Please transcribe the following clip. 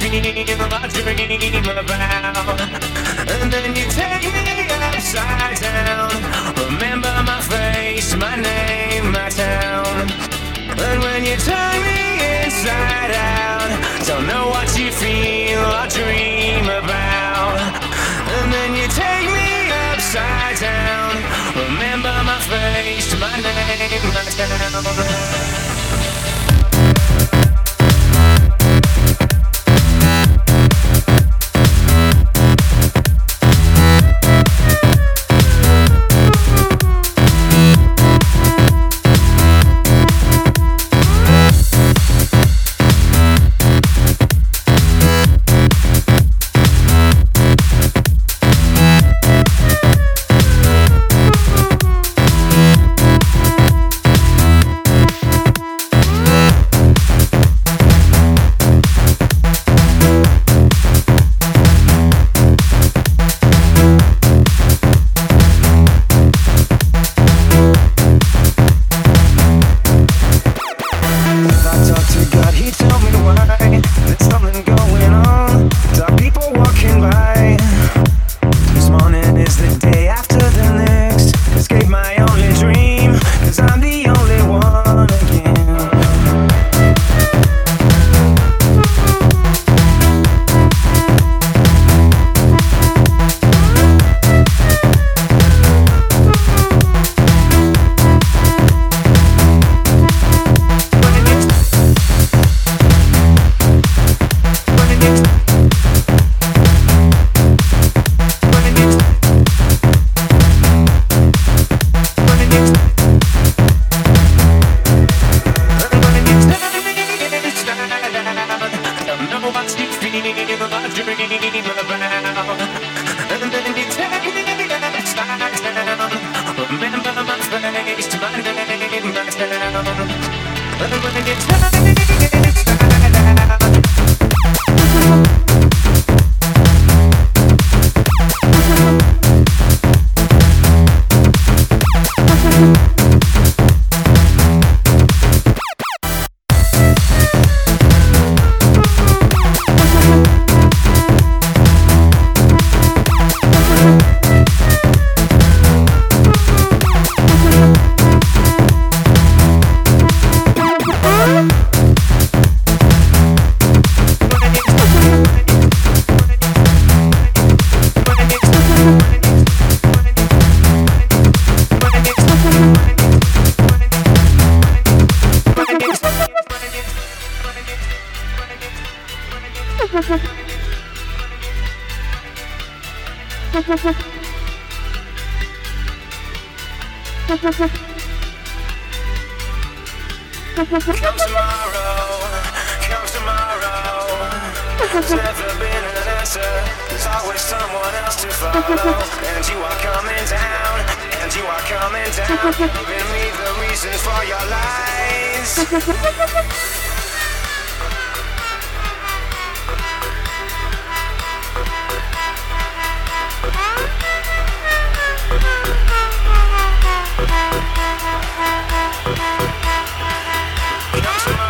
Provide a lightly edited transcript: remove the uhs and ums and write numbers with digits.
feel I dream about. And then you take me upside down. Remember my face, my name, my town. And when you turn me inside out, don't know what you feel or dream about. And then you take me upside down. Remember my face, my name, my town. There's never been an answer. There's always someone else to follow. And you are coming down. And you are coming down. Giving me the reasons for your lies. Come tomorrow.